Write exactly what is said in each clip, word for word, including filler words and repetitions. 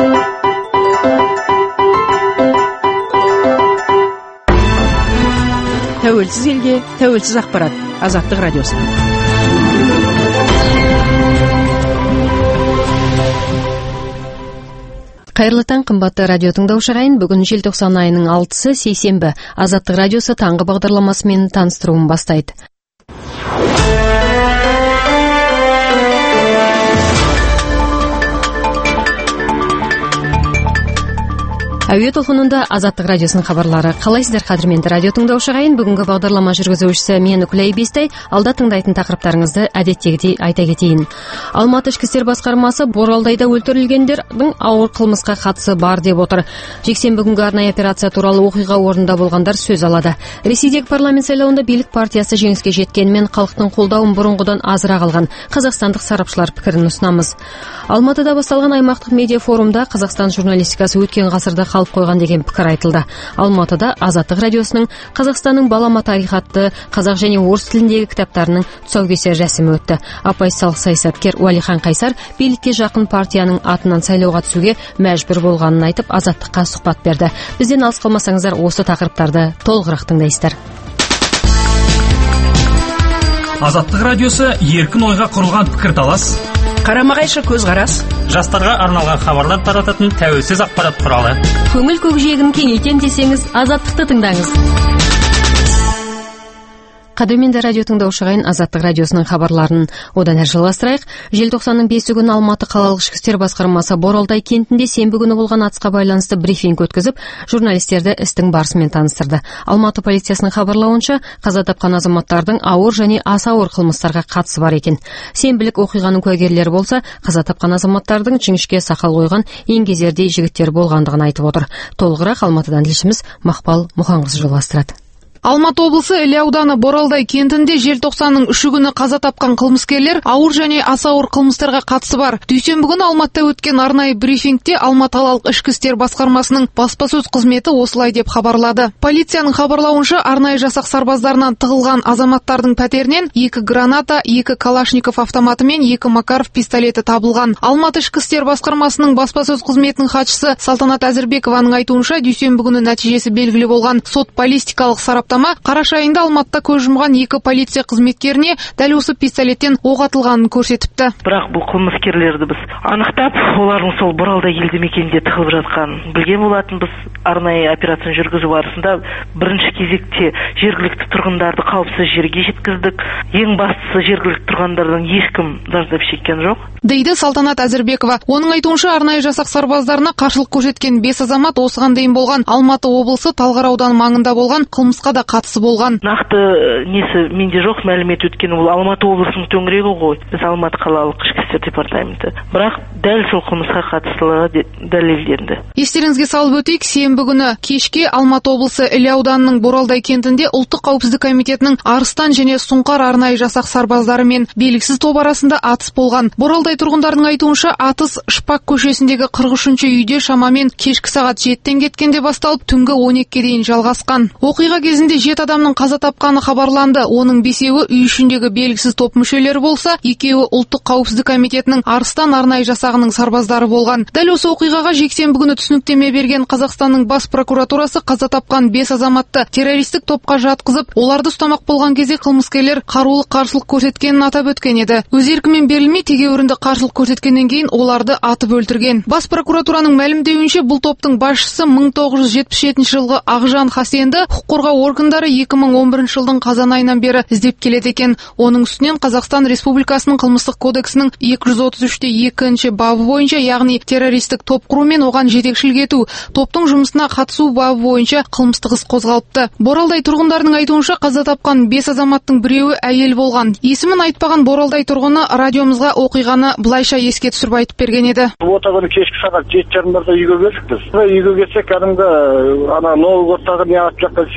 Тәуелсіз елге тәуелсіз ақпарат. Азаттық радиосы. Қайырлы таң, қымбатты радио тыңдаушы ағайын. Бүгін желтоқсан айының алтысы сейсенбі. Азаттық радиосы таңғы бағдарламасымен таныстыруын бастайды. Әуе толқынында Азаттық радиосының хабарлары. Қалайсыздар, қадірменді радио тыңдаушы ағайын? Бүгінгі бағдарлама жүргізушісі мен Үкілай Бестай. Алда тыңдайтын тақырыптарыңызды әдеттегідей айта кетейін. Алматы ішкі істер басқармасы Боралдайда өлтірілгендердің ауыр қылмысқа қатысы бар деп отыр. Жексенбі күнгі арнайы операция туралы оқиға орнында болғандар сөз алады. Ресейдегі парламент сайлауында билік партиясы жеңіске жеткенімен халықтың қолдауын бұрынғыдан азырақ алған. Қазақстандық сарапшылар пікірін ұсынамыз. Алматыда басталған аймақтық медиа форумда Қазақстан журналистикасы өткен ғасырда қалып қойған деген пікір айтылды. Алматыда Азаттық радиосының Қазақстанның балама тарихы атты қазақ және орыс тіліндегі кітаптарының тұсаукесер рәсімі өтті. Оппозициялық саясаткер Уәлихан Қайсар билікке жақын партияның атынан сайлауға түсуге мәжбүр болғанын айтып, Азаттыққа сұхбат берді. Бізден алыс қалмасаңыздар, осы тақырыптарды толығырақ тыңдайсыздар. Азаттық радиосы еркін ойға құрылған пікірталас, қарама-қайшы көзқарас, жастарға арналған хабарлар тарататын тәуелсіз ақпарат құралы. Көңіл көкжиегін кеңейтем десеңіз, Азаттықты тыңдаңыз. Қадірменді радио тыңдаушы ағайын, Азаттық радиосының хабарларын одан әрі жалғастырайық. Желтоқсанның бесі күні Алматы қалалық ішкі істер басқармасы Боралдай кентінде сенбі күні болған атысқа байланысты брифинг өткізіп, журналистерді істің барысымен таныстырды. Алматы полициясының хабарлауынша, қаза тапқан азаматтардың ауыр және аса ауыр қылмыстарға қатысы бар екен. Сенбілік оқиғаның куәгерлері болса, қаза тапқан азаматтардың жіңішке сақал қойған еңгезердей жігіттер болғандығын айтып отыр. Толығырақ Алматыдан тілшіміз Мақпал Мұханқызы жалғастырады. Алматы облысы Іле ауданы Боралдай кентінде желтоқсанның үші күні қаза тапқан қылмыскерлер ауыр және аса ауыр қылмыстарға қатысы бар. Дүйсенбі күні Алматыда өткен арнайы брифингте Алматы қалалық ішкі істер басқармасының баспасөз қызметі осылай деп хабарлады. Полицияның хабарлауынша, арнайы жасақ сарбаздарынан тығылған азаматтардың пәтерінен екі граната, екі калашников автоматы мен екі Макаров пистолеті табылған. Алматы ішкі істер басқармасының баспасөз қызметінің хатшысы Салтанат Әзірбекованың айтуынша, дүйсенбі күні нәтижесі белгілі болған сот баллистикалық сараптама қараша айында Алматыда көз жұмған екі полиция қызметкеріне дәл осы пистолеттен оқ атылғанын көрсетіпті. Бірақ бұл қылмыскерлерді біз анықтап, олардың сол Боралдай елді мекенінде тығылып жатқанын білген болатынбыз. Арнайы операцияны жүргізу барысында бірінші кезекте жергілікті тұрғындарды қауіпсіз жерге жеткіздік. Ең бастысы, жергілікті тұрғындардан ешкім зардап шеккен жоқ, дейді Салтанат Әзірбекова. Оның айтуынша, арнайы жасақ сарбаздарына қарсылық көрсеткен бес азамат осыған дейін болған Алматы облысы Талғар ауданы маңында болған қылмысқа да қатысы болған. Нақты несі менде жоқ мәлімет, өткені ол Алматы облысының төңірегі ғой. Біз Алматы қалалық ішкі істер департаменті. Бірақ дәл сол қылмысқа қатыстылығы дәлелденді. Естеріңізге салып өтейік, сенбі күні кешке Алматы облысы Іле ауданының Боралдай кентінде ұлттық қауіпсіздік комитетінің Арыстан және Сұңқар арнайы жасақ сарбаздары мен белгісіз топ арасында атыс болған. Боралдай тұрғындарының айтуынша, атыс Шпак көшесіндегі қырық үшінші үйде шамамен кешкі сағат жетіден кеткенде басталып, түнгі он екіге дейін жалғасқан. Оқиға кезінде жеті адамның қаза тапқаны хабарланды. Оның бесеуі үй ішіндегі белгісіз топ мүшелері болса, екеуі ұлттық қауіпсіздік комитетінің Арыстан арнайы жасағының сарбаздары болған. Дәл осы оқиғаға жексенбі күні түсініктеме берген Қазақстанның бас прокуратурасы қаза тапқан бес азаматты террористік топқа жатқызып, оларды ұстамақ болған кезде қылмыскерлер қарулы қарсылық көрсеткенін атап өткен еді. Өз еркімен берілмей тегеурінді қарсылық көрсеткеннен кейін оларды атып өлтірген. Бас прокуратураның мәлімдеуінше, бұл топтың басшысы мың тоғыз жүз жетпіс жетінші жылғы Ақжан Хасенді құқық қорғау органдары екі мың он бірінші жылдың қазан айынан бері іздеп келеді екен. Оның үстінен Қазақстан Республикасының қылмыстық кодексінің екі жүз отыз үште екінші бабы бойынша, яғни террористік топ құру мен оған жетекшілік ету, топтың жұмысына қатысу бабы бойынша қылмыстық іс қозғалыпты. Боралдай тұрғындарының айтуынша, қаза тапқан бес азаматтың біреуі әйел болған. Есімін айтпаған Боралдай тұрғыны радиомызға оқиғаны былайша еске түсіріп айтып берген еді. Ота күні кешкі сағат жеті жарымдарда үйге келдік біз. Үйге келсек, кәдімгі ана Новогородтағы не атып жатқан сияқты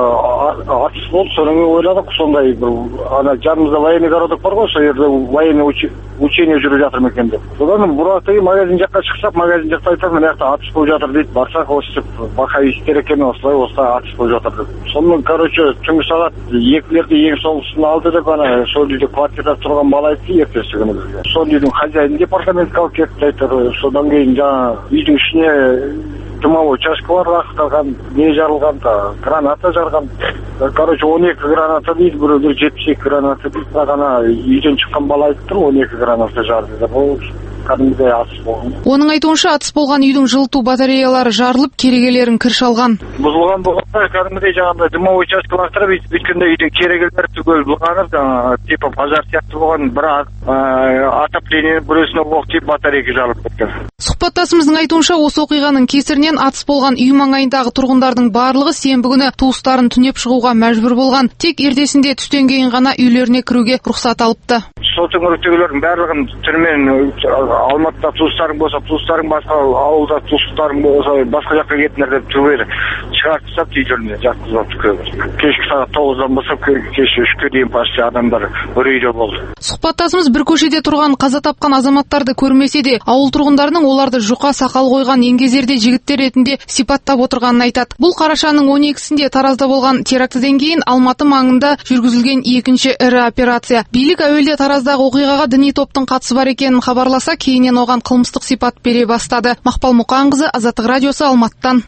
атыс болды, содан кейін ойладық, сондай бір ана жанымызда военный городок бар ғой, сол жерде военный учение жүріп жатыр ма екен деп. Содан бұрақтағы магазин жаққа шықсақ, магазин жақта айтады, мына жақта атыс болып жатыр дейді. Барсақ осы бақа естер екен, осылай осылай атыс болып жатыр деп. Сонымен, короче, түнгі сағат екілерде ең соңғысын алды деп, ана сол үйде квартирада тұрған бала айтты ертесі күні бізге. Сол үйдің хозяйын департаментке алып кетті айтыр. Содан кейін жаңа үйдің ішіне дымовой участкалар лақтырған, не жарылған, граната жарған. Короче, он екі граната дейді, біреулер жетпіс екі граната дейді. Ана үйден шыққан бала айтып тұр, он екі граната жарды деп. Ол кәдімгідей атыс болған. Оның айтуынша атыс болған үйдің жылыту батареялары жарылып, керегелерін кір шалған. Бұзылған болғанда кәдімгідей жаңағындай дымовой участка лақтырып, өйткенде үйдің керегелері түгел бұлғанып, типа пожар сияқты болған, бірақ отопление бүресіне оқ тиіп батарейка жарылып кеткен. Сұхбаттасымыздың айтуынша, осы оқиғаның кесірінен атыс болған үй маңайындағы тұрғындардың барлығы сенбі күні туыстарын түнеп шығуға мәжбүр болған. Тек ертесінде түстен кейін ғана үйлеріне кіруге рұқсат алыпты. Сотың өртеулердің барлығын түрмен Алматыда туыстарың болса, туыстарың басқа ауылда туыстарың болса, басқа жаққа кетіңдер деп түгел шығарып тастап үйлеріне жатқызып түкеді. Кешкі сағат тоғыздан бастап кешкі үшке дейін почти адамдар бір үйде болды. Сұхбаттасымыз бір көшеде тұрған қаза тапқан азаматтарды көрмесе де, ауыл тұрғындарының оларды жұқа сақал қойған еңгезерде жігіттер ретінде сипаттап отырғанын айтады. Бұл қарашаның он екісінде Таразда болған терактіден кейін Алматы маңында жүргізілген екінші ірі операция. Билік әуелде Тараздағы оқиғаға діни топтың қатысы бар екенін хабарласа, кейіннен оған қылмыстық сипат бере бастады. Мақпал Мұқанқызы, Азаттық радиосы, Алматыдан.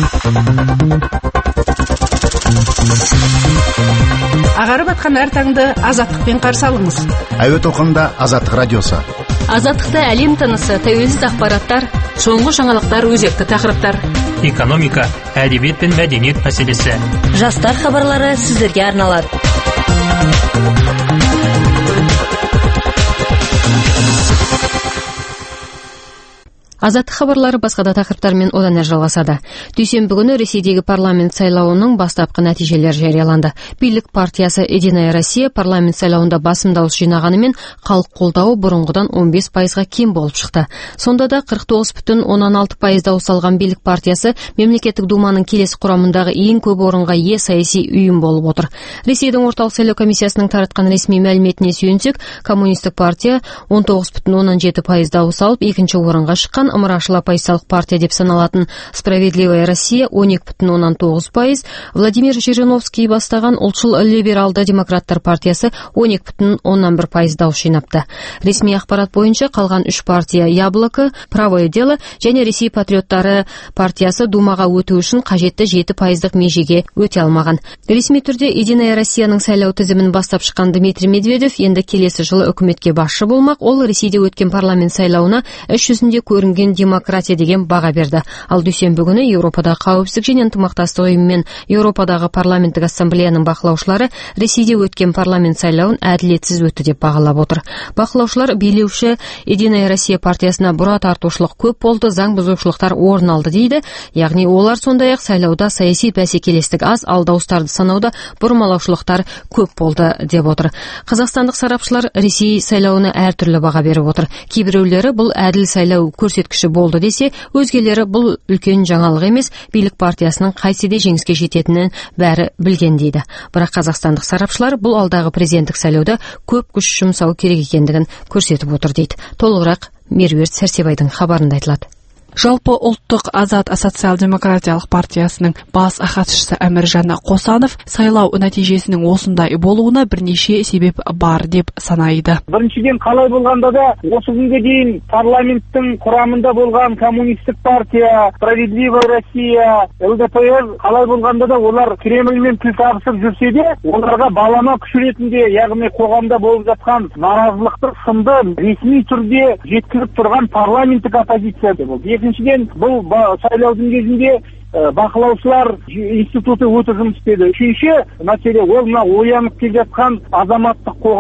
Ағарып атқан әр таңды азаттықпен қарсы алыңыз. Әуе толқынында Азаттық радиосы. Азаттықта әлем тынысы, тәуелсіз ақпараттар, соңғы жаңалықтар, өзекті тақырыптар. Экономика, әдебиет пен мәдениет мәселесі. Жастар хабарлары сіздерге арналады. Азаттық хабарлары басқа да тақырыптармен одан әрі жалғасады. Дүйсенбі күні Ресейдегі парламент сайлауының бастапқы нәтижелері жарияланды. Билік партиясы Единая Россия парламент сайлауында басым дауыс жинағанымен, халық қолдауы бұрынғыдан он бес пайызға кем болып шықты. Сонда да қырық тоғыз бүтін оннан алты пайыз дауыс алған билік партиясы мемлекеттік думаның келесі құрамындағы ең көп орынға ие саяси ұйым болып отыр. Ресейдің орталық сайлау комиссиясының таратқан ресми мәліметіне сүйенсек, коммунистік партия он тоғыз бүтін оннан жеті пайыз дауыс алып, екінші орынға шыққан. Ымырашыл оппозициялық партия деп саналатын Справедливая Россия он екі бүтін оннан тоғыз пайыз, Владимир Жириновский бастаған ұлтшыл либералды демократтар партиясы он екі бүтін оннан бір пайыз дауыс жинапты. Ресми ақпарат бойынша қалған үш партия Яблоко, Правое дело және Ресей патриоттары партиясы думаға өту үшін қажетті жеті пайыздық межеге өте алмаған. Ресми түрде Единая Россияның сайлау тізімін бастап шыққан Дмитрий Медведев енді келесі жылы үкіметке басшы болмақ. Ол Ресейде өткен парламент сайлауына іс жүзінде көрінген демократия деген баға берді. Ал дүйсенбі күні Еуропадағы қауіпсіздік және ынтымақтастық ұйымы мен Еуропадағы парламенттік ассамблеяның бақылаушылары Ресейде өткен парламент сайлауын әділетсіз өтті деп бағалап отыр. Бақылаушылар билеуші Единая Россия партиясына бұра тартушылық көп болды, заң бұзушылықтар орын алды дейді. Яғни олар сондай-ақ сайлауда саяси бәсекелестік аз, ал дауыстарды санауда бұрмалаушылықтар көп болды деп отыр. Қазақстандық сарапшылар Ресей сайлауына әртүрлі баға беріп отыр. Кейбіреулері бұл әділ сайлау көрсеткіші болды десе, өзгелері бұл үлкен жаңалық емес, билік партиясының қайсыде жеңіске жететінін бәрі білген дейді. Бірақ қазақстандық сарапшылар бұл алдағы президенттік сайлауда көп күш жұмсау керек екендігін көрсетіп отыр дейді. Толығырақ Меруерт Сәрсебайдың хабарында айтылады. Жалпы ұлттық азат социал-демократиялық партиясының бас хатшысы Әміржан Қосанов сайлау нәтижесінің осындай болуына бірнеше себеп бар деп санайды. Біріншіден, қалай болғанда да осы күнге дейін парламенттің құрамында болған коммунистік партия, Справедливая Россия, ЛДПР, қалай болғанда да олар Кремльмен тіл табысып жүрсе де, оларға балама күш ретінде, яғни қоғамда болып жатқан наразылықты сынды ресми түрде жеткізіп тұрған парламенттік оппозиция деп болды. Екіншіден, бұл сайлаудың кезінде бақылаушылар институты өте жұмыс істеді. Үшінші мәселе, ол мына оянып келе жатқан азаматтық қоғам.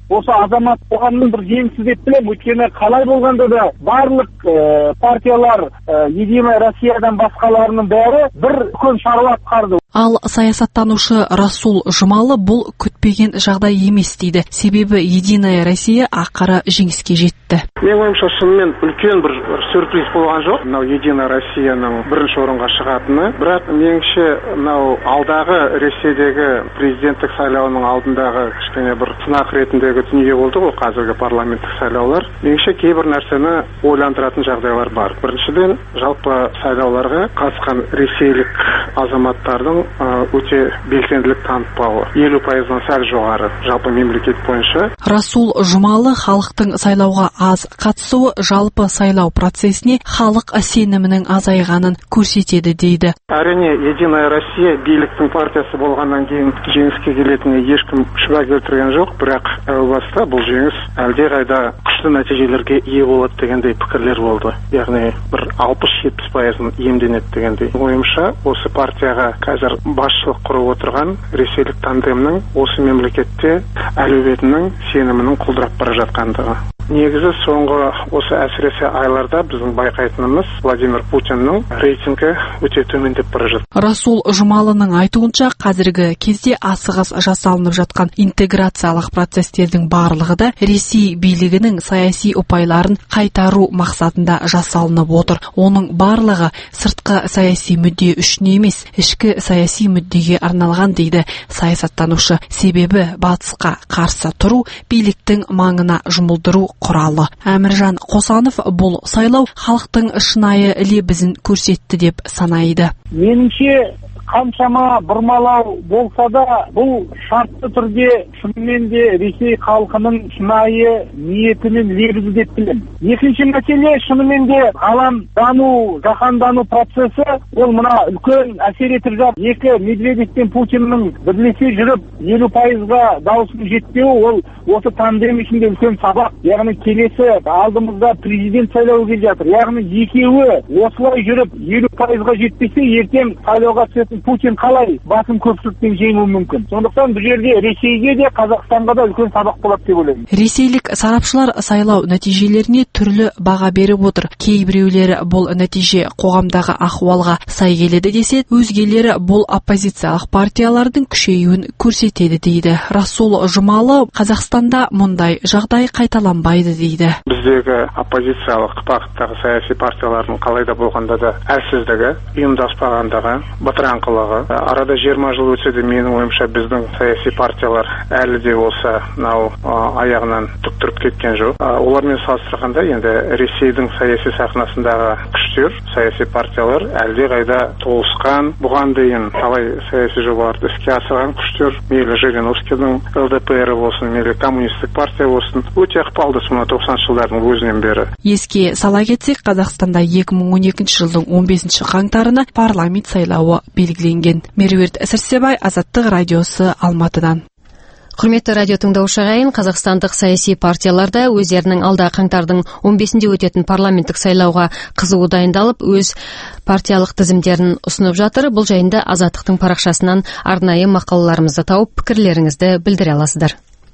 осы азамат қоғамның бір жеңісі деп білемін. Өйткені қалай болғанда да барлық ә, партиялар ә, Единая Россиядан басқаларының бәрі бір үлкен шаруа атқарды. Ал саясаттанушы Расул Жұмалы бұл күтпеген жағдай емес дейді. Себебі Единая Россия ақыры жеңіске жетті. Менің ойымша шынымен үлкен бір сюрприз болған жоқ. Мынау Единая Россияның бірінші орынға шығатыны. Бірақ меніңше мынау алдағы Ресейдегі президенттік сайлауының алдындағы кішкене бір сынақ ретіндегі дүние болды ғой қазіргі парламенттік сайлаулар. Меніңше кейбір нәрсені ойландыратын жағдайлар бар. Біріншіден, жалпы сайлауларға қатысқан ресейлік азаматтардың өте белсенділік танытпауы. елу пайыздан сәл жоғары жалпы мемлекет бойынша. Расул Жұмалы халықтың сайлауға аз қатысуы жалпы сайлау процесіне халық сенімінің азайғанын көрсетеді дейді. Әрине, Единая Россия биліктің партиясы болғаннан кейін жеңіске келетініне ешкім шүбә келтірген жоқ, бірақ әу баста бұл жеңіс әлдеқайда күшті нәтижелерге ие болады дегендей пікірлер болды. Яғни бір алпыс жетпіс пайызын иемденеді дегендей. Ойымша, осы партияға қазір басшылық құрып отырған ресейлік тандемнің осы мемлекетте әлеуетінің сенімінің құлдырап бара жатқандығы. Негізі соңғы осы әсіресе айларда біздің байқайтынымыз Владимир Путиннің рейтингі өте төмендеп бара жатыр. Расул Жұмалының айтуынша қазіргі кезде асығыс жасалынып жатқан интеграциялық процестердің барлығы да Ресей билігінің саяси ұпайларын қайтару мақсатында жасалынып отыр. Оның барлығы сыртқы саяси мүдде үшін емес, ішкі саяси мүддеге арналған дейді саясаттанушы. Себебі батысқа қарсы тұру биліктің маңына жұмылдыру құралы. Әміржан Қосанов бұл сайлау халықтың шынайы лебізін көрсетті деп санайды. Меніңше қаншама бұрмалау болса да, бұл шартты түрде шынымен де Ресей халқының шынайы ниетінің лебізі деп білемін. Екінші мәселе, шынымен де ғалам дану, жаһандану процесі, ол мына үлкен әсер етіп жатыр. Екі Медведев пен Путиннің бірлесе жүріп елу пайызға дауысын жетпеуі, ол осы тандем ішінде үлкен сабақ. Яғни келесі алдымызда президент сайлауы келе жатыр. Яғни екеуі осылай жүріп елу пайызға жетпесе, ертең сайлауға түсетін Путин қалай басым көпшілікпен жеңуі мүмкін. Сондықтан бұл жерде Ресейге де Қазақстанға да үлкен сабақ болады деп ойлаймын. Ресейлік сарапшылар сайлау нәтижелеріне түрлі баға беріп отыр. Кейбіреулері бұл нәтиже қоғамдағы ахуалға сай келеді десе, өзгелері бұл оппозициялық партиялардың күшеюін көрсетеді дейді. Расул Жұмалы Қазақстанда мұндай жағдай қайталанбайды дейді. Біздегі оппозициялық бағыттағы саяси партиялардың қалайда болғанда да әлсіздігі, ұйымдаспағандығы, бытыраңқы арада жиырма жыл өтсе де менің ойымша біздің саяси партиялар әлі де болса мынау аяғынан түк тұрып кеткен жоқ. Олармен салыстырғанда енді Ресейдің саяси сахнасындағы күштер, саяси партиялар әлдеқайда толысқан, бұған дейін талай саяси жобаларды іске асырған күштер, мейлі Жириновскийдің эл дэ пэ эр болсын, мейлі коммунистік партия болсын, өте ықпалды мына тоқсаныншы жылдардың өзінен бері. Еске сала кетсек, Қазақстанда екі мың он екінші жылдың он бесінші қаңтарына парламент сайлауы белгіленген. Меруерт Сәрсебай, Азаттық радиосы, Алматыдан. Құрметті радио тыңдаушы ағайын, қазақстандық саяси партияларда өздерінің алда қаңтардың он бесінде өтетін парламенттік сайлауға қызу дайындалып, өз партиялық тізімдерін ұсынып жатыр. Бұл жайында Азаттықтың парақшасынан арнайы мақалаларымызды тауып, пікірлеріңізді білдіре аласыздар.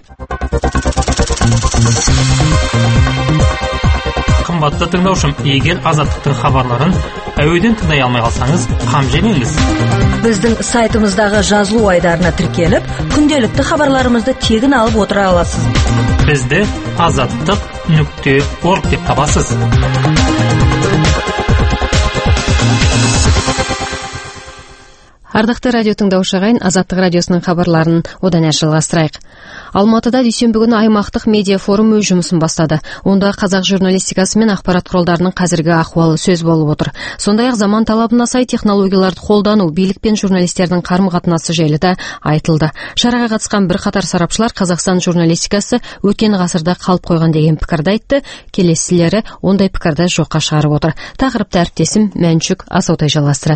Қымбатты тыңдаушым, егер Азаттықтың хабарларын әуеден тыңдай алмай қалсаңыз, қам жемеңіз. Біздің сайтымыздағы жазылу айдарына тіркеліп, күнделікті хабарларымызды тегін алып отыра аласыз. Бізді азаттық нүкте орг деп табасыз. Ардақты радио тыңдаушы ағайын, Азаттық радиосының хабарларын одан әрі жалғастырайық. Алматыда дүйсенбі күні аймақтық медиа форум өз жұмысын бастады. Онда қазақ журналистикасы мен ақпарат құралдарының қазіргі ахуалы сөз болып отыр. Сондай-ақ заман талабына сай технологияларды қолдану, билік пен журналистердің қарым-қатынасы жайлы да айтылды. Шараға қатысқан бір қатар сарапшылар Қазақстан журналистикасы өткен ғасырда қалып қойған деген пікірді айтты. Келесілері ондай пікірді жоққа шығарып отыр. Тақырыпты әріптесім Мәншүк Асаутай жалғастырады.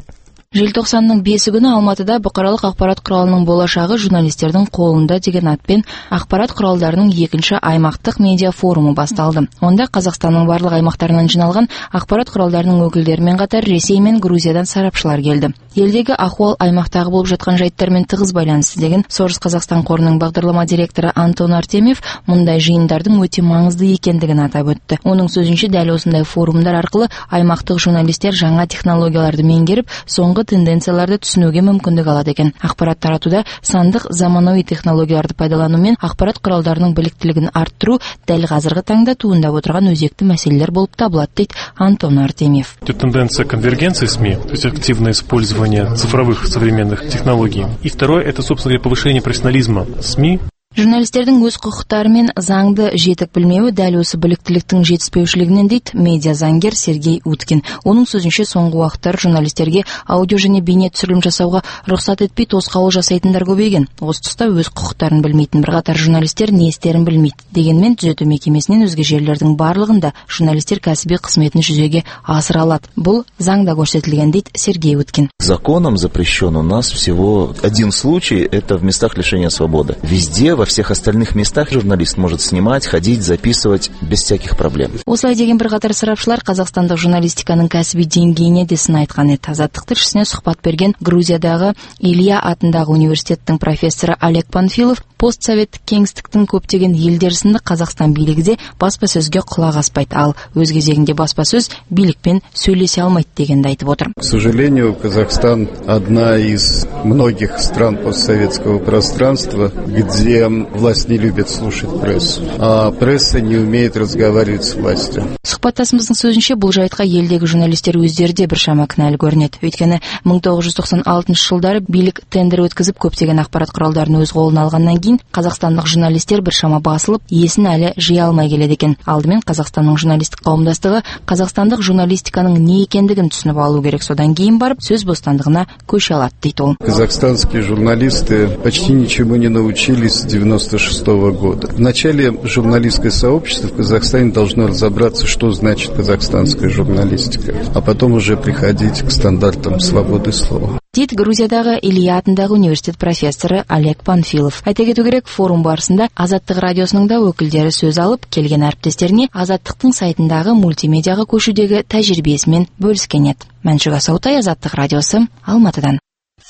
Желтоқсанның бесі күні Алматыда бұқаралық ақпарат құралының болашағы журналистердің қолында деген атпен ақпарат құралдарының екінші аймақтық медиа форумы басталды. Онда Қазақстанның барлық аймақтарынан жиналған ақпарат құралдарының өкілдерімен қатар Ресей мен Грузиядан сарапшылар келді. Елдегі ахуал аймақтағы болып жатқан жайттармен тығыз байланысты деген Source Қазақстан қорының бағдарлама директоры Антон Артемьев мұндай жиындардың өте маңызды екендігін атап өтті. Оның сөзінше дәл осындай форумдар арқылы аймақтық журналистер жаңа технологияларды меңгеріп, соңғы тенденцияларды түсінуге мүмкіндік алады екен. Ақпарат таратуда сандық заманауи технологияларды пайдаланумен ақпарат құралдарының біліктілігін арттыру дәл қазіргі таңда туындап отырған өзекті мәселелер болып табылады, дейді Антон Артемьев. Тенденция конвергенции СМИ, то есть активное использование цифровых современных технологий. И второе, это, собственно говоря, повышение профессионализма СМИ. Журналистердің өз құқықтары мен заңды жетік білмеуі дәл осы біліктіліктің жетіспеушілігінен, дейді медиа заңгер Сергей Уткин. Оның сөзінше соңғы уақыттар журналистерге аудио және бейне түсірілім жасауға рұқсат етпей тосқауыл жасайтындар көбейген. Осы тұста өз құқықтарын білмейтін бірқатар журналистер не істерін білмейді. Дегенмен түзету мекемесінен өзге жерлердің барлығында журналистер кәсіби қызметін жүзеге асыра алады. Бұл заңда көрсетілген, дейді Сергей Уткин. Законом запрещен у нас всего один случай, это в местах лишения свободы. Везде, во всех остальных местах журналист может снимать, ходить, записывать без всяких проблем. Осылай деген бірқатар сарапшылар қазақстандық журналистиканың кәсіби деңгейіне де сын айтқан еді. Азаттық тілшісіне сұхбат берген Грузиядағы Илья атындағы университеттің профессоры Олег Панфилов постсоветтік кеңістіктің көптеген елдер сынды Қазақстан билігі де баспасөзге құлақ аспайды, ал өз кезегінде баспасөз билікпен сөйлесе алмайды дегенді айтып отыр. К сожалению, Казахстан одна из многих стран постсоветского пространства, где власть не любит слушать прессу, а пресса не умеет разговаривать с властью. Сұхбаттасымыздың сөзінше бұл жайтқа елдегі журналистер өздері де біршама кінәлі көрінеді. Өйткені мың тоғыз жүз тоқсан алтыншы жылдары билік тендер өткізіп көптеген ақпарат құралдарын өз қолына алғаннан кейін қазақстандық журналистер біршама басылып, есін әлі жия алмай келеді екен. Алдымен Қазақстанның журналистік қауымдастығы қазақстандық журналистиканың не екендігін түсініп алу керек, содан кейін барып сөз бостандығына көше алады, дейді ол. Казахстанские журналисты почти ничему не научились с девяносто шестого года. В начале журналистское сообщество в Казахстане должно разобраться, что значит казахстанская журналистика, а потом уже приходить к стандартам свободы слова. Дейді Грузиядағы Илья атындағы университет профессоры Олег Панфилов. Айта кету керек, форум барысында Азаттық радиосының да өкілдері сөз алып, келген әріптестеріне Азаттықтың сайтындағы мультимедиаға көшудегі тәжірибесімен бөліскен еді. Мәншүк Асаутай, Азаттық радиосы, Алматыдан.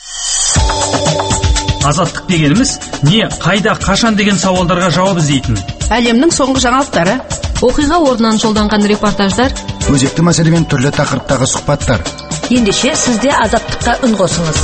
Азаттық дегеніміз не, қайда, қашан деген сауалдарға жауап іздейтін. Әлемнің соңғы жаңалықтары, оқиға орнынан жолданған репортаждар, өзекті мәселемен түрлі тақырыптағы сұхбаттар. Ендеше сізде Азаттыққа үн қосыңыз.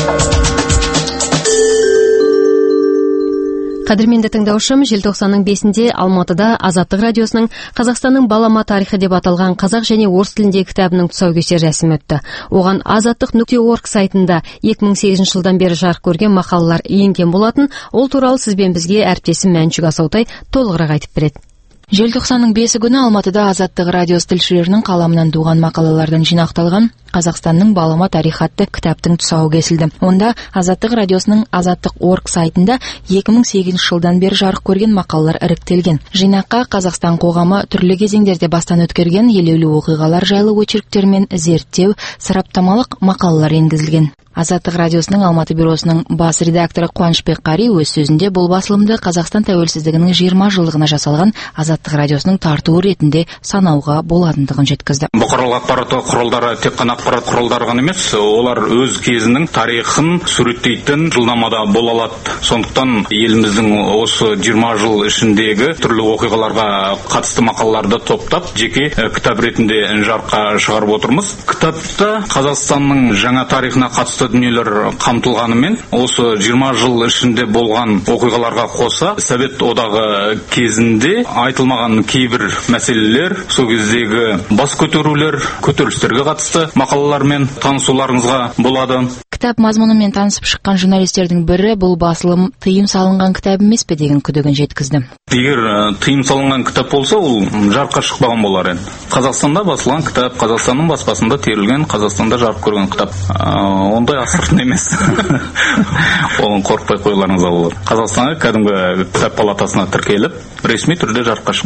Қадірменді тыңдаушым, желтоқсанның бесінде Алматыда Азаттық радиосының Қазақстанның балама тарихы деп аталған қазақ және орыс тіліндегі кітабының тұсаукесер рәсімі өтті. Оған азаттық нүкте орг сайтында екі мың сегізінші жылдан бері жарық көрген мақалалар енген болатын. Ол туралы сізбен бізге әріптесім Мәншүк Асаутай толығырақ айтып береді. Желтоқсанның бесі күні Алматыда Азаттық радиосы тілшілерінің қаламынан туған мақалалардан жинақталған Қазақстанның балама тарихы атты кітаптың тұсауы кесілді. Онда Азаттық радиосының Азаттық точка орг сайтында екі мың сегізінші жылдан бері жарық көрген мақалалар іріктелген. Жинаққа Қазақстан қоғамы түрлі кезеңдерде бастан өткерген елеулі оқиғалар жайлы очерктер мен зерттеу, сараптамалық мақалалар енгізілген. Азаттық радиосының Алматы бюросының бас редакторы Қуанышбек Қари өз сөзінде бұл басылымды Қазақстан тәуелсіздігінің жиырма жылдығына жасалған Азаттық радиосының тартуы ретінде санауға болатындығын жеткізді. Бұқаралық ақпарат құралдары тек қана ақпарат құралдары ғана емес, олар өз кезінің тарихын суреттейтін жылнамада бола алады. Сондықтан еліміздің осы жиырма жыл ішіндегі түрлі оқиғаларға қатысты мақалаларды топтап, жеке кітап ретінде жарыққа шығарып отырмыз. Кітапта Қазақстанның жаңа тарихына қатысты дүниелер қамтылғанымен, осы жиырма жыл ішінде болған оқиғаларға қоса, Совет одағы кезінде айтылмаған кейбір мәселелер, сол кездегі бас көтерулер, көтерілістерге қатысты мақалалармен танысуларыңызға болады. Кітап мазмұнымен танысып шыққан журналистердің бірі бұл басылым тыйым салынған кітап емес пе деген күдігін жеткізді. Егер тыйым салынған кітап болса, ол жарыққа шықпаған болар еді. Қазақстанда басылған кітап, Қазақстанның баспасында терілген, Қазақстанда жарық көрген кітап. Ондай асыртын емес. Оған қорықпай қойларыңызға болады. Қазақстанға кәдімгі кітап палатасына тіркеліп, ресми түрде жарыққа шыққан.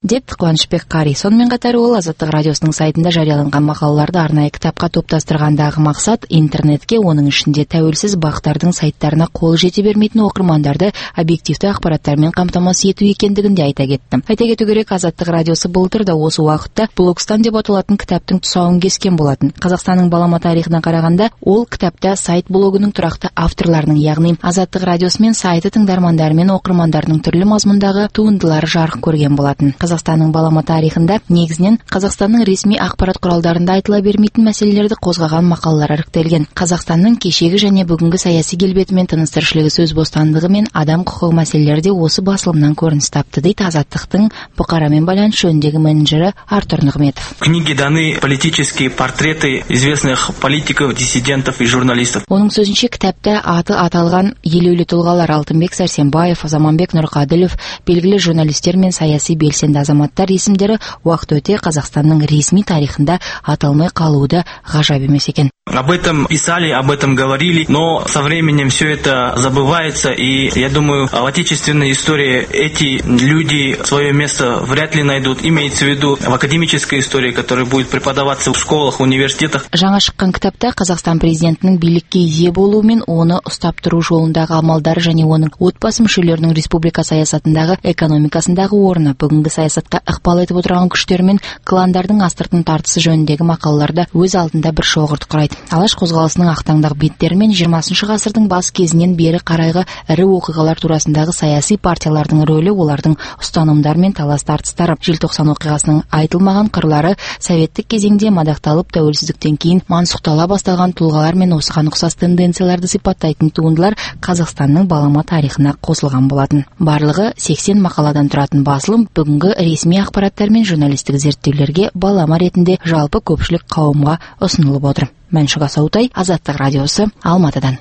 депті Қуанышбек Қари. Сонымен қатар ол Азаттық радиосының сайтында жарияланған мақалаларды арнайы кітапқа топтастырғандағы мақсат интернетке, оның ішінде тәуелсіз бақтардың сайттарына қол жете бермейтін оқырмандарды объективті ақпараттармен қамтамасыз ету екендігін де айта кетті. Айта кету керек, Азаттық радиосы былтыр да осы уақытта Блогстан деп аталатын кітаптың тұсауын кескен болатын. Қазақстанның балама тарихына қарағанда, ол кітапта сайт блогының тұрақты авторларының, яғни Азаттық радиосы мен сайты тыңдармандары мен оқырмандарының түрлі мазмұндағы туындылары жарық көрген болатын. Қазақстанның балама тарихында негізінен Қазақстанның ресми ақпарат құралдарында айтыла бермейтін мәселелерді қозғаған мақалалар іріктелген. Қазақстанның кешегі және бүгінгі саяси келбеті мен тыныс-тіршілігі, сөз бостандығы мен адам құқығы мәселелері де осы басылымнан көрініс тапты, дейді Азаттықтың бұқарамен байланыс жөніндегі менеджері Артур Нығметов. В книге даны политические портреты известных политиков, диссидентов и журналистов. Оның сөзінше, кітапта аты аталған елеулі тұлғалар Алтынбек Сәрсенбаев, Заманбек Нұрқаділов, белгілі журналистер мен саяси белсенді азаматтар есімдері уақыт өте Қазақстанның ресми тарихында аталмай қалуы да ғажап емес екен. Об этом писали, об этом говорили, но со временем все это забывается, и я думаю, в отечественной истории эти люди свое место вряд ли найдут. Имеется в виду в академической истории, которая будет преподаваться в школах, университетах. Жаңа шыққан кітапта Қазақстан президентінің билікке ие болуы мен оны ұстап тұру жолындағы амалдары және оның отбасы мүшелерінің республика саясатындағы экономикасындағы орны, бүгінгі саясатқа ықпал етіп отырған күштер мен кландардың астыртын тартысы жөніндегі мақалаларда өз алдында бір шоғырды құрайды. Алаш қозғалысының ақтаңдақ беттері мен жиырмасыншы ғасырдың бас кезінен бері қарайғы ірі оқиғалар турасындағы саяси партиялардың рөлі, олардың ұстанымдар мен талас тартыстары, желтоқсан оқиғасының айтылмаған қырлары, советтік кезеңде мадақталып тәуелсіздіктен кейін мансұқтала басталған тұлғалар мен осыған ұқсас тенденцияларды сипаттайтын туындылар Қазақстанның балама тарихына қосылған болатын. Барлығы сексен мақаладан тұратын басылым бүгінгі ресми ақпараттар мен журналистік зерттеулерге балама ретінде жалпы көпшілік қауымға ұсынылып отыр. Мәншүк Асаутай, Азаттық радиосы, Алматыдан.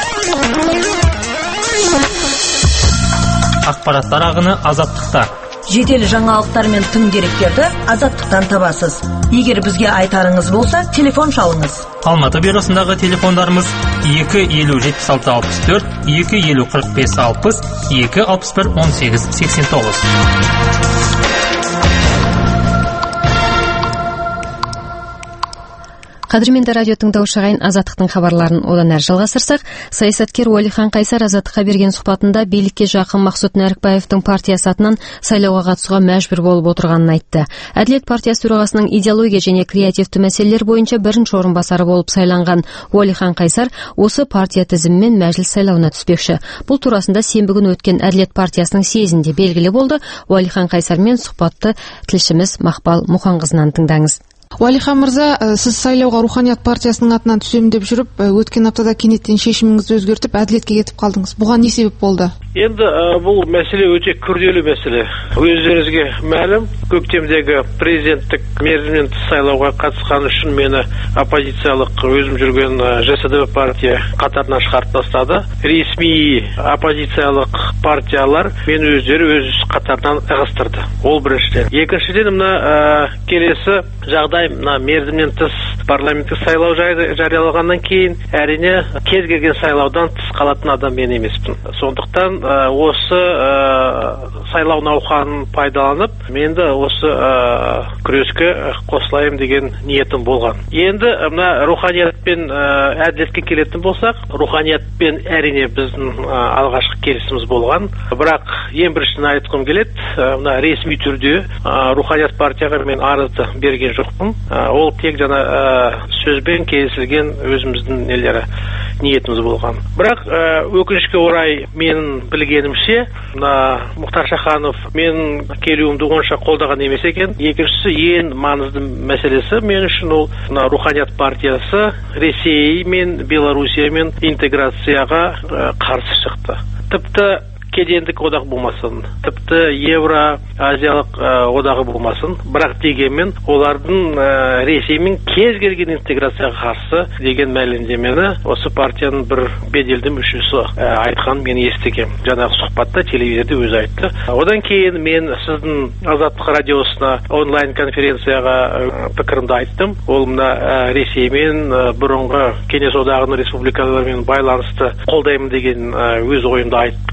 Ақпараттар ағыны Азаттықта. Жедел жаңалықтар мен тың деректерді Азаттықтан табасыз. Егер бізге айтарыңыз болса, телефон шалыңыз. Алматы бюросындағы телефондарымыз екі елу жетпіс алты алпыс төрт, екі елу қырық бес алпыс, екі алпыс бір он сегіз сексен тоғыз. Қадірменді радио тыңдаушы ағайын, Азаттықтың хабарларын одан әрі жалғастырсақ, саясаткер Уәлихан Қайсар Азаттыққа берген сұхбатында билікке жақын Мақсұт Нәрікбаевтың партиясы атынан сайлауға қатысуға мәжбүр болып отырғанын айтты. Әділет партиясы төрағасының идеология және креативті мәселелер бойынша бірінші орынбасары болып сайланған Уәлихан Қайсар осы партия тізімімен мәжіліс сайлауына түспекші. Бұл турасында сенбі күні өткен Әділет партиясының съезінде белгілі болды. Уәлихан Қайсармен сұхбатты тілшіміз Мақпал Мұханқызынан тыңдаңыз. Уәлихан мырза, сіз сайлауға Руханият партиясының атынан түсем деп жүріп, өткен аптада кенеттен шешіміңізді өзгертіп, әділетке кетіп қалдыңыз. Бұған не себеп болды? Енді бұл мәселе өте күрделі мәселе. Өздеріңізге мәлім, көктемдегі президенттік мерзімнен тыс сайлауға қатысқан үшін мені оппозициялық өзім жүрген ЖСД партия қатарынан шығарып тастады. Ресми оппозициялық партиялар мен өздері өз қатарынан ығыстырды. Ол біріншіден. Екіншіден, мына келесі жағдай, мына мерзімнен тыс парламенттік сайлау жариялағаннан кейін, әрине кез келген сайлаудан тыс қалатын адам мен емеспін. Сондықтан осы сайлау науқанын пайдаланып, мен де осы күреске қосылайым деген ниетім болған. Енді мына руханиятпен әділетке келетін болсақ, руханиятпен әрине біздің алғашқы келісіміз болған. Бірақ ең біріншіден айтқым келеді, мына ресми түрде руханият партияға мен арызды берген жоқпын. Ол тек жана сөзбен келісілген өзіміздің нелері ниетіміз болған. Бірақ өкінішке орай менің білгенімше, мына Мұхтар Шаханов мен келуімді онша қолдаған емес екен. Екіншісі, ең маңызды мәселесі мен үшін ол мына Руханият партиясы Ресей мен Белоруссиямен интеграцияға қарсы шықты. Тіпті кедендік одақ болмасын, тіпті Евро-Азиялық одағы болмасын, бірақ дегенмен олардың Ресеймен кез келген интеграцияға қарсы деген мәлімдемені осы партияның бір беделді мүшесі айтқан мен естігем. Жаңағы сұхбатта телевизорда өзі айтты. Одан кейін мен сіздің Азаттық радиосына онлайн конференцияға пікірімді айттым. Ол мына Ресеймен бұрынғы Кеңес одағының республикаларымен байланысты қолдаймын деген өз ойымды айтып кеттім.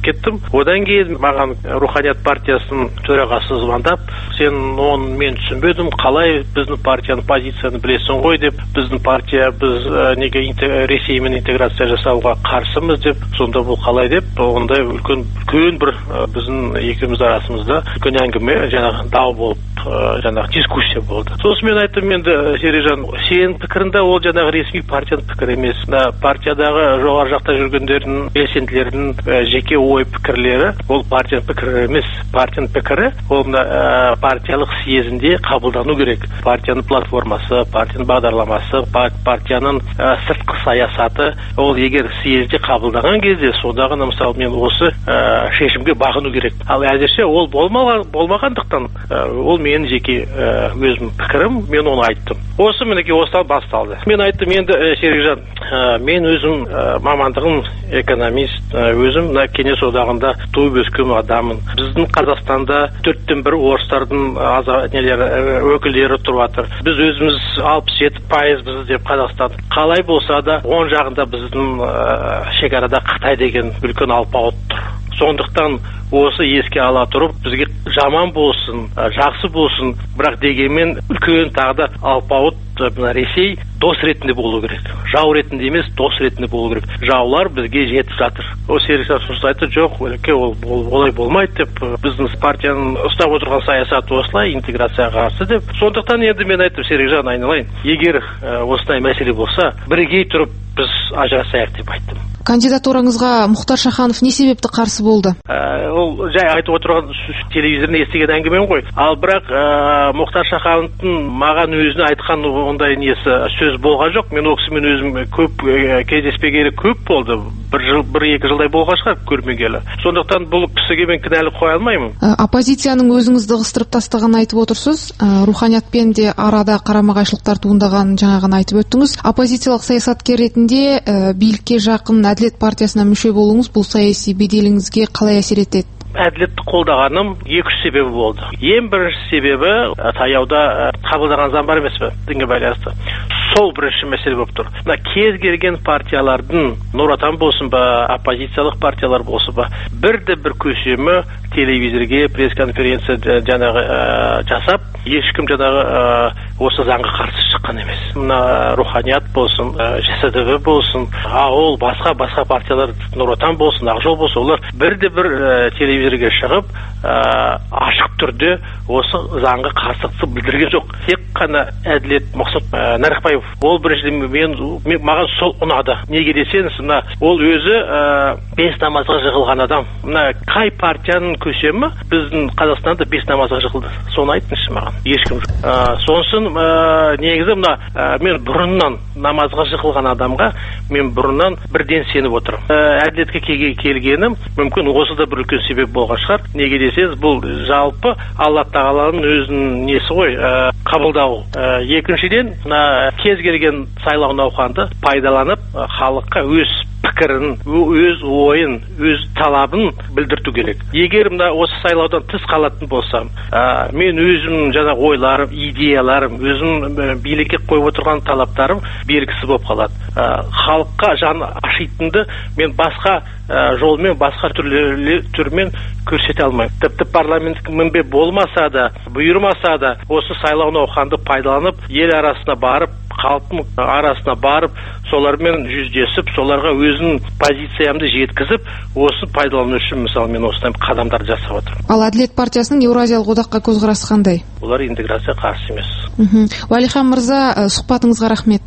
Одан кейін маған Руханият партиясының төрағасы звондап, сен оны мен түсінбедім, қалай біздің партияның позицияны білесің ғой деп, біздің партия біз ә, неге Ресеймен интеграция жасауға қарсымыз деп, сонда бұл қалай деп, ондай үлкен үлкен бір ә, біздің екеуміз арасымызда үлкен әңгіме, жаңағы дау болып, ә, жаңағы дискуссия болды. Сосын мен айттым, енді Сережан, сенің пікірінде ол жаңағы ресми партияның пікірі емес. Партиядағы жоғары жақта жүргендердің, белсенділердің ә, жеке ой пікірлері, ол партияның пікірі емес. Партияның пікірі ол ә, партиялық съезінде қабылдану керек. Партияның платформасы, партияның бағдарламасы, партияның ә, сыртқы саясаты, ол егер съезде қабылдаған кезде, сонда ғана мысалы мен осы ә, шешімге бағыну керек. Ал әзірше ол болмаған, болмағандықтан ә, ол менің жеке ә, өзім пікірім, мен оны айттым. Осы мінекей осыдан басталды. Мен айттым, енді ә, Серікжан, ә, мен өзім ә, мамандығым экономист, ә, өзім мына кеңес одағында туып өскен адаммын. Біздің Қазақстанда төрттен бір орыстардың нелері өкілдері тұрып жатыр. Біз өзіміз алпыс жеті пайызбыз деп Қазақстан. Қалай болса да оң жағында біздің ә, шекарада Қытай деген үлкен алпауыт тұр. Сондықтан осы еске ала тұрып, бізге жаман болсын, жақсы болсын, бірақ дегенмен үлкен тағы да алпауыт Ресей дос ретінде болу керек. Жау ретінде емес, дос ретінде болу керек. Жаулар бізге жетіп жатыр. Ол Серікжан сосын айтты, жоқ, ол олай болмайды деп, біздің партияның ұстап отырған саясаты осылай, интеграцияға қарсы деп. Сондықтан енді мен айттым, Серікжан, айналайын, егер осындай мәселе болса, бірігей тұрып біз ажырасайық деп айттым. Кандидатураңызға Мұхтар Шаханов не себепті қарсы болды? Ә, ол жай айтып отырған телевизордан естіген әңгімем ғой. Ал бірақ ә, Мұхтар Шахановтың маған өзіне айтқан ондай несі сөз болған жоқ. Мен ол кісімен өзім көп ә, кездеспегелі көп болды. Бір жыл, бір екі жылдай болған шығар көрмегелі. Сондықтан бұл кісіге мен кінәлі қоя алмаймын. Ә, оппозицияның өзіңізді ығыстырып тастағанын айтып отырсыз. Ә, Руханиятпен де арада қарама-қайшылықтар туындаған жаңағыны айтып өттіңіз. Оппозициялық саясаткер ретінде ә, билікке жақын Әділет партиясына мүше болуыңыз бұл саяси беделіңізге қалай әсер етеді? Әділетті қолдағаным екі-үш себебі болды. Ең бірінші себебі таяуда қабылдаған заң бар емес пе? Дінге байланысты. Сол бірінші мәселе болып тұр. Мына кез келген партиялардың, Нұр Отан болсын ба, оппозициялық партиялар болсын ба, бірде бір көсемі телевизорге пресс-конференция жаңағы ә, жасап, ешкім жаңағы ә, осы заңға қарсы шыққан емес. Мына Руханият болсын, ә, ЖСДВ болсын, ауыл, басқа басқа партиялар, Нұр Отан болсын, Ақ Жол болсын, олар бірде бір ә, телевизорге шығып, ә, ашық түрде осы заңға қарсылықты білдірген жоқ. Тек қана Әділет Мақсұт ә, Нәрікбаев, ол біріншіден мен, мен маған сол ұнады. Неге десеңіз, мына ол өзі ә, бес намазға жығылған адам. Мына қай партияның көсемі біздің Қазақстанда бес намазға жығылды? Соны айтыңызшы маған. Ешкім жоқ. Ә, сонысын ә, негізі мына ә, мен бұрыннан намазға жығылған адамға мен бұрыннан бірден сеніп отырмын. Ә, Әділетке келгенім мүмкін осы да бір үлкен себеп болған шығар. Неге десеңіз, бұл жалпы Алла Тағаланың өзінің несі ғой, ә, қабылдау. Ә, екіншіден, мына кез келген сайлау науқанды пайдаланып халыққа өз пікірін, өз ойын, өз талабын білдірту керек. Егер мына осы сайлаудан тыс қалатын болсам, ә, мен өзім жаңа ойларым, идеяларым, өзім билікке қойып отырған талаптарым белгісіз болып қалады. Ә, халыққа жан ашитынды мен басқа ә, жолмен, басқа түрлі, түрмен көрсете алмаймын. Тіпті парламенттік мінбе болмаса да, бұйырмаса да, осы сайлау науқанды пайдаланып, ел арасына барып, халықтың арасына барып, солармен жүздесіп, соларға өзінің позициямды жеткізіп, осы пайдалану үшін мысалы мен осындай қадамдар жасап отырмын. Ал Әділет партиясының Еуразиялық одаққа көзқарасы қандай? Олар интеграция қарсы емес. Уәлихан мырза, сұхбатыңызға рахмет.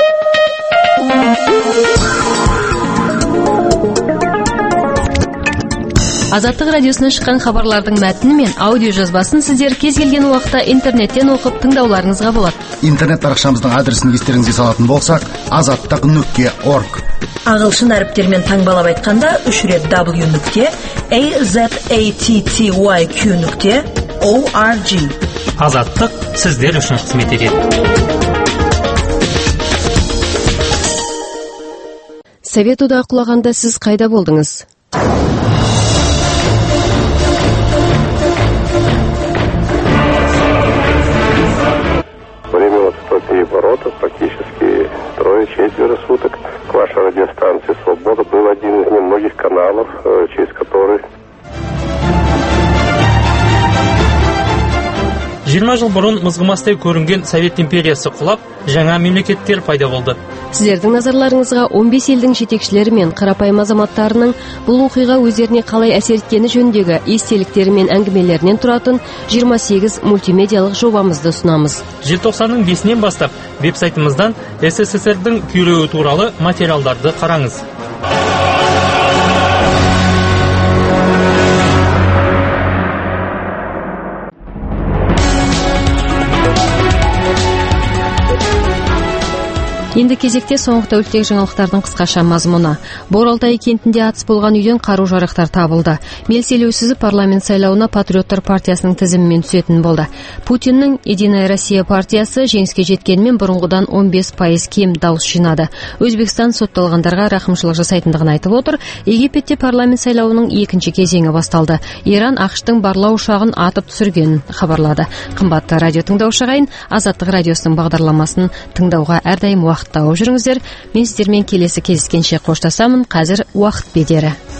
Азаттық радиосынан шыққан хабарлардың мәтіні мен аудио жазбасын сіздер кез келген уақытта интернеттен оқып тыңдауларыңызға болады. Интернет парақшамыздың адресін естеріңізге салатын болсақ, азаттық нүкте орг. Ағылшын әріптермен таңбалап айтқанда үш рет w нүкте azatty нүкте org. Азаттық сіздер үшін қызмет етеді. Совет одағы құлағанда сіз қайда болдыңыз? Время вот сто переворотов, практически трое-четверо суток. К вашей радиостанции «Свобода» был один из немногих каналов, через который жиырма жыл бұрын мызғымастай көрінген Совет империясы құлап, жаңа мемлекеттер пайда болды. Сіздердің назарларыңызға он бес елдің жетекшілері мен қарапайым азаматтарының бұл оқиға өздеріне қалай әсер еткені жөніндегі естеліктері мен әңгімелерінен тұратын жиырма сегіз мультимедиялық жобамызды ұсынамыз. Желтоқсанның бесінен бастап веб-сайтымыздан СССР-дің күйреуі туралы материалдарды қараңыз. Енді кезекте соңғы тәуліктегі жаңалықтардың қысқаша мазмұны. Боралдай кентінде атыс болған үйден қару-жарақтар табылды. Мелселеу сызып парламент сайлауына Патриоттар партиясының тізімімен түсетін болды. Путиннің Единая Россия партиясы жеңіске жеткенмен бұрынғыдан он бес пайыз кем дауыс жинады. Өзбекстан сотталғандарға рақымшылық жасайтындығын айтып отыр. Египетте парламент сайлауының екінші кезеңі басталды. Иран ақш-тың барлау ұшағын атып түсіргенін хабарлады. Қымбатты радио тыңдаушы ағайын, Азаттық радиосының бағдарламасын тыңдауға әрдайым уақыт тауып жүріңіздер. Мен сіздермен келесі кездескенше қоштасамын. Қазір уақыт бедері.